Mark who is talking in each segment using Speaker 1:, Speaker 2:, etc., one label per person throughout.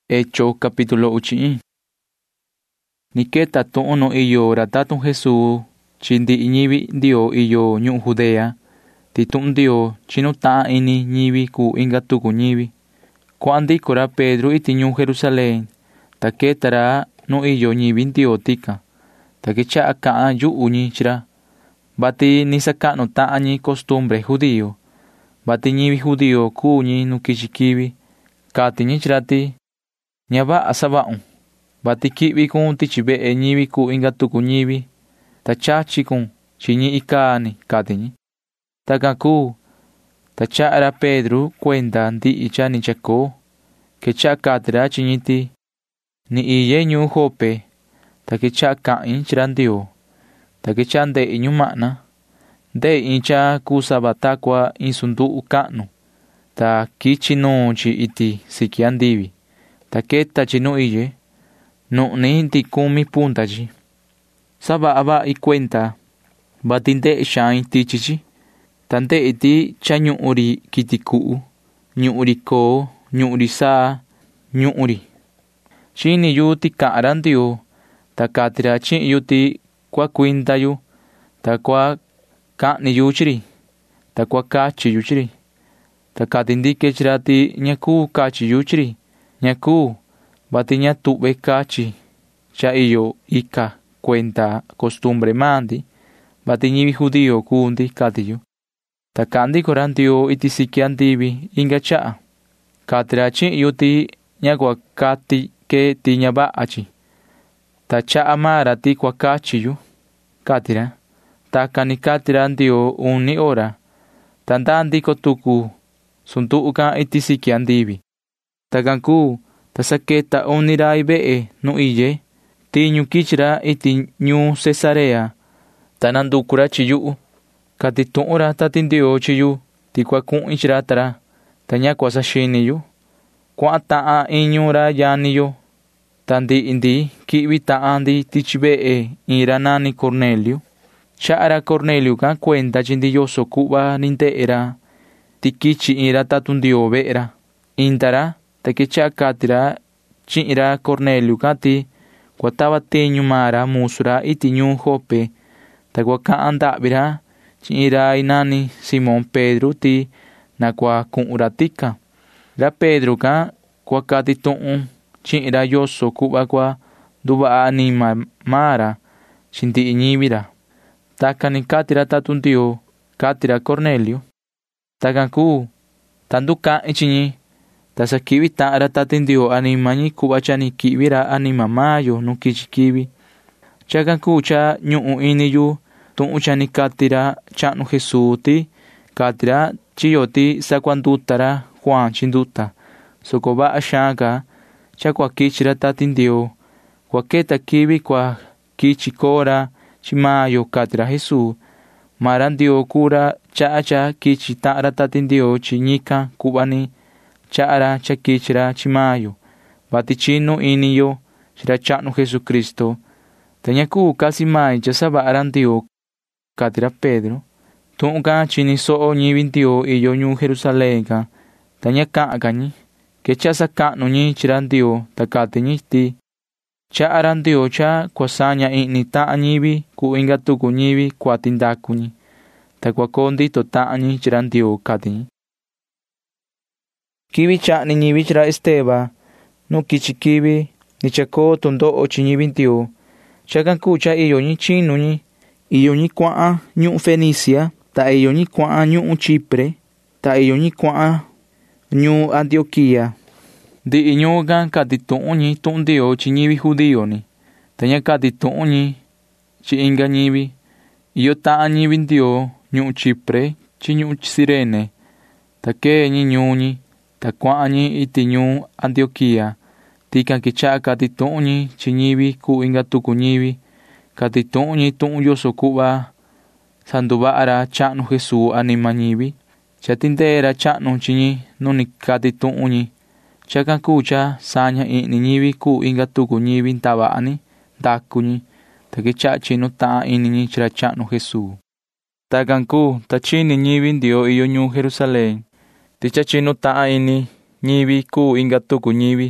Speaker 1: Hechos capítulo 8. Niketa to'no iyo ra tatun Jesús chindi ñivi Dio iyo ñu'u Judea. Titu'un Dio chinu ta'a ini ñivi ku inga tuku ñivi. Kua'an ndiko ra Pedro iti ñuu Jerusalén. Ta keta ra nu iyo ñivi Dio tika. Ta kicha'a ka'an yu'u ñi chi ra. Vati ni saka'nu ta'a ñi costumbre judío. Vati ñivi judío kuu ñi nu kichi kivi. Kati ñi chi ra ti ña va'a sava'un. Vati ki'vi kun tichi ve'e ñivi ku inga tuku ñivi. Ta chachi kun chi ñi ikani, kati ñi. Takan kuu, ta cha'a ra Pedro kuenda ndi'i cha ni chakoo. Kicha'a kati ra chi ñi ti ni iye ñuu Jope. Ta kicha'a ka'in chi ra Dio. Ta kicha'a nde'i ñuma'na. Nde'i cha ku sava takua in sundu'u ka'nu. Ta kichi nuu chi iti siki andivi. Ta keta chi nu iye. Nu'ni ndi kumi punta chi. Sava'a va'i kuenta. Vati nde'i xain tichi chi. Ta nde'i ti cha ñu'u ri kiti ku'u. Ñu'u ri koo. Ñu'u ri saa. Ñu'u ri. Chini yu ti ka'an ra Dio. Ta kati ra chi'in yu ti kua kuinda yu. Ta kua ka'ni yu chiri. Ta kua kachi yu chiri. Ta kati ndike chi ra ti ña kuu kachi yu chiri. Ña kuu. Vati ña tu've kachi cha iyo ika kuenta costumbre mandi. Vati ñivi judío kuundi, kati yu. Ta ka'an ndiko ra Dio iti siki andivi inga cha'a. Kati ra chi'in yu ti ña kua kati ke ti ña va'a chi. Ta cha'a maa ra ti kua kachi yu, kati ra. Takan ni kati ra Dio uni hora. Ta ndaa ndiko tuku sundu'u kan iti siki andivi. Takan kuu. Ta saketa uni rai ve'e nu iye. Tiñu kichi ra iti ñuu Cesarea. Ta nanduku ra chi yu'u. Kati tu'un ra tati Dio chi yu. Ti kua ku'in chi ra ta ra. Ta ña kua saxini yu. Kua'an ta'an iñu ra yani yo. Ta ndi'i ndi ki'vi ta'an ndi tichi ve'e in ra nani Cornelio. Cha'a ra Cornelio kan kuenda chi ndi yoso ku'va ni nde'e ra ti kichi in ra tatun Dio ve'e ra. Inda ra. Ta kicha'a kati ra chi'in ra Cornelio kan ti kua tava tiñu maa ra musu ra iti ñuu Jope. Ta kua ka'an nda'vi ra chi'in ra inani Simón Pedro ti na kua ku'un ra tika. Ra Pedro kan kua kati tu'un chi'in ra yoso ku'va kua nduva'a anima maa ra chi ndi'i ñivi ra. Takan ni kati ra tatun Dio, kati ra Cornelio. Takan kuu. Ta nduka'in chi ñi. Ta saki'vi ta'an ra tati Dio anima ñi ku'va cha ni ki'vi ra anima maa yo nu kichi kivi. Chakan kuu cha ñu'u ini yu tu'un cha ni kati ra cha'nu Jesús ti kati ra chiyo ti sakuanduta ra Juan chi nduta. Soko va'a xaan ka cha kua kichi ra tati Dio. Kua keta kivi kua kichi koo ra chi maa yo, kati ra Jesús. Maa ra Dio kuu ra cha'a cha kichi ta'an ra tati Dio chi ñikan ku'va ni cha'a ra cha kichi ra chi maa yo. Vati chinu ini yo chi ra cha'nu Jesucristo. Ta ña kuu kasi mai cha sava'a ra Dio, kati ra Pedro. Tu'un kan chini so'o ñivi Dio iyo ñuu Jerusalén kan. Ta ña ka'an ka ñi. Kecha'a saka'nu ñi chi ra Dio. Ta kati ñi ti cha'a ra Dio cha kua saña i'ni ta'an ñivi ku inga tuku ñivi kua tindaku ñi. Ta kua koo ndito ta'an ñi chi ra Dio, kati ñi. Kivi cha'ni ñivi chi ra Esteban. Nu kichi kivi ni chakoo tundo'o chi ñivi Dio. Chakan kuu cha iyo ñi chinu ñi. Iyo ñi kua'an ñu'u Fenicia. Ta iyo ñi kua'an ñu'u Chipre. Ta iyo ñi kua'an ñuu Antioquía. Ndi'i ñuu kan kati tu'un ñi tu'un Dio chi ñivi judío ni. Ta ña kati tu'un ñi chi inga ñivi. Iyo ta'an ñivi Dio ñu'u Chipre chi ñu'u Cirene. Ta kee ñi ñuu ñi. Ta kua'an ñi iti ñuu Antioquía. Tikan kicha'a kati tu'un ñi chi ñivi ku inga tuku ñivi. Kati tu'un ñi tu'un yoso ku'va sanduva'a ra cha'nu Jesús anima ñivi. Cha tindee ra cha'nu chi ñi nu ni kati tu'un ñi. Chakan kuu cha saña i'ni ñivi ku inga tuku ñivi ntava'a ni ndaku ñi. Ta kicha'a chinu ta'an ini ñi chi ra cha'nu Jesús. Takan kuu ta chini ñivi Dio iyo ñuu Jerusalén. Ti cha chinu ta'an ini ñivi ku inga tuku ñivi.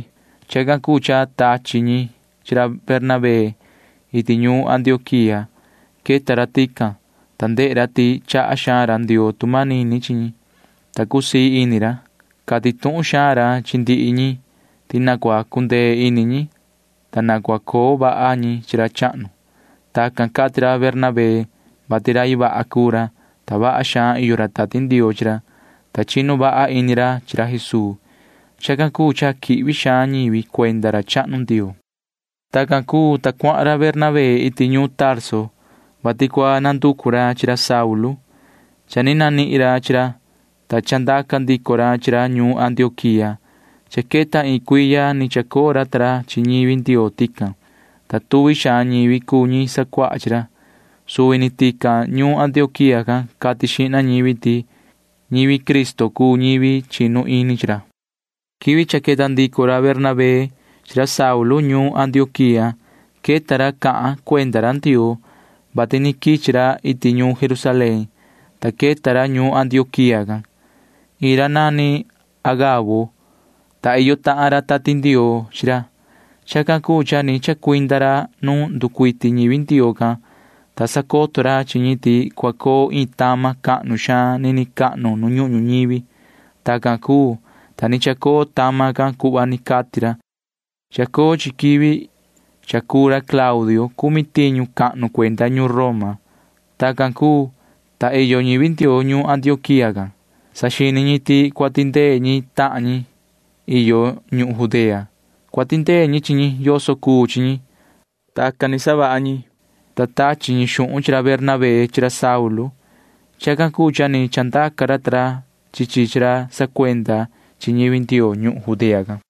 Speaker 1: Chacan kuu cha tachi ñi chi ra Bernabé iti ñuu Antioquía keta ra tikan ta nde'e ra ti cha'a xaan ra Ndioo tumanini chi ñi ta kusii ini ra kati tu'un xaan ra chi ndi'i ñi ti nakua kundee ini ñi ta nakua koo va'a ñi chi ra cha'nu. Takan kati ra Bernabé vati ra iva'a kuu ra ta va'a xaan iyo ra Tati Ndioo chi ra ta chinu va'a ini ra chi ra Jesús. Chacan kuu cha ki'vi xaan ñivi kuenda ra cha'nu Ndioo. Takan kuu ta kua'an ra Bernabé iti ñuu Tarso vati kua nanduku ra chi ra Saulo. Cha ni nani'i ra chi ra ta chandaka ndiko ra chi ra ñuu Antioquía. Cha keta in kuiya ni chakoo ra ta ra chi ñivi Ndioo tikan. Ta tuvi xaan ñivi kuu ñi sakua'a chi ra. Suvi ni tikan ñuu Antioquía kan kati xi'na ñivi ti ñivi Cristo kuu ñivi chinu ini chi ra. Kivi cha keta ndiko ra Bernabé chi ra Saulo ñuu Antioquía keta ra ka'an kuenda ra Ndioo vati ni kichi ra iti ñuu Jerusalén ta keta ra ñuu Antioquía kan. Iin ra nani Agabo ta iyo ta'an ra Tati Ndioo chi ra. Chacan kuu cha ni chakuinda ra nu ndukuiti ñivi Ndioo kan ta sakoto ra chi ñi ti kua koo in tama ka'nu xaan nini ka'nu nu ñu'u ñuñivi. Takan kuu ta ni chakoo tama kan ku'va ni kati ra. Chakoo chi kivi chakuu ra Claudio kumi tiñu ka'nu kuenda ñuu Roma. Takan kuu ta iyo ñivi Ndioo ñuu Antioquía kan saxini ñi ti kua tindee ñi ta'an ñi iyo ñu'u Judea. Kua tindee ñi chi ñi yoso kuu chi ñi. Takan ni sava'a ñi ta tachi ñi xu'un chi ra Bernabé chi ra Saulo. Chacan kuu cha ni chandaka ra ta ra chi ra sakuenda chi ñivi Ndioo ñu'u Judea kan.